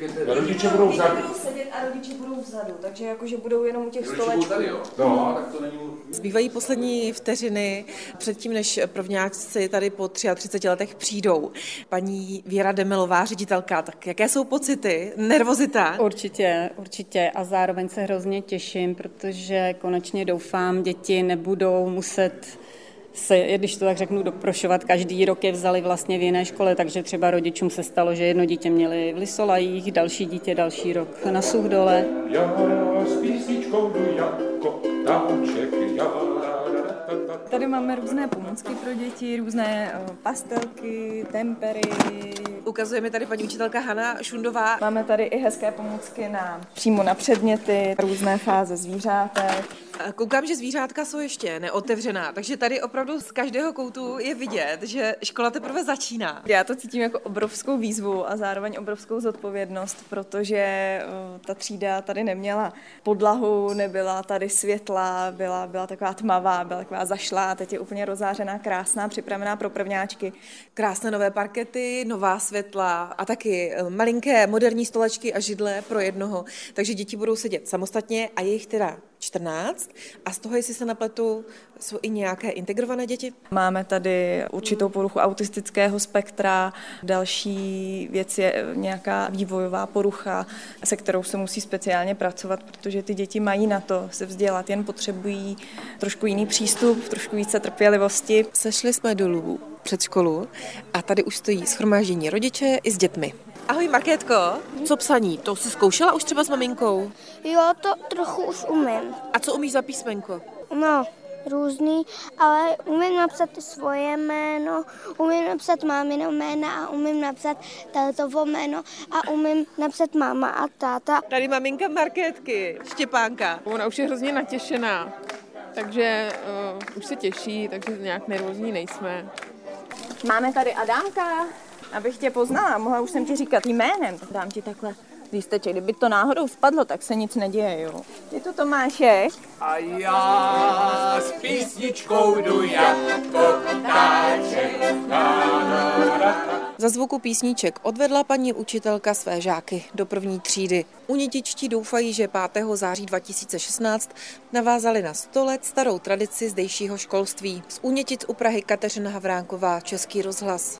Rodiče budou vzadu. Budou sedět a rodiče budou vzadu, takže jakože budou jenom u těch stolečků. No, tak to není... Zbývají poslední vteřiny předtím, než prvňáci tady po 33 letech přijdou. Paní Věra Demelová, ředitelka, tak jaké jsou pocity? Nervozita? Určitě a zároveň se hrozně těším, protože konečně doufám, děti nebudou muset se, když to tak řeknu, doprošovat. Každý rok je vzali vlastně v jiné škole, takže třeba rodičům se stalo, že jedno dítě měli v Lisolajích, další dítě další rok na Suchdole. Já s písničkou jdu jako ptáček, Tady máme různé pomůcky pro děti, různé pastelky, tempery. Ukazuje mi tady paní učitelka Hana Šundová. Máme tady i hezké pomůcky přímo na předměty, různé fáze zvířátek. Koukám, že zvířátka jsou ještě neotevřená, takže tady opravdu z každého koutu je vidět, že škola teprve začíná. Já to cítím jako obrovskou výzvu a zároveň obrovskou zodpovědnost, protože ta třída tady neměla podlahu, nebyla tady světla, byla taková tmavá, byla taková zašlá, teď je úplně rozářená, krásná, připravená pro prvňáčky. Krásné nové parkety, nová světla a taky malinké moderní stolečky a židle pro jednoho, takže děti budou sedět samostatně a je jich teda 14 a z toho, jestli se napletu, jsou i nějaké integrované děti? Máme tady určitou poruchu autistického spektra, další věc je nějaká vývojová porucha, se kterou se musí speciálně pracovat, protože ty děti mají na to se vzdělat, jen potřebují trošku jiný přístup, trošku více trpělivosti. Sešli jsme dolů před školu a tady už stojí shromáždění rodiče i s dětmi. Ahoj Markétko, co psaní? To jsi zkoušela už třeba s maminkou? Jo, to trochu už umím. A co umíš za písmenko? No, různý, ale umím napsat svoje jméno, umím napsat mámino jméno a umím napsat tátovo jméno a umím napsat máma a táta. Tady maminka Markétky, Štěpánka. Ona už je hrozně natěšená, takže už se těší, takže nějak nervózní nejsme. Máme tady Adámka, abych tě poznala, mohla už jsem ti říkat jménem, tak dám ti takhle lísteček. Kdyby to náhodou spadlo, tak se nic neděje, jo. Je to Tomášek. A já s písničkou jdu jako ptáček. Za zvuku písniček odvedla paní učitelka své žáky do první třídy. Unětičtí doufají, že 5. září 2016 navázali na 100 let starou tradici zdejšího školství. Z Únětic u Prahy Kateřina Havránková, Český rozhlas.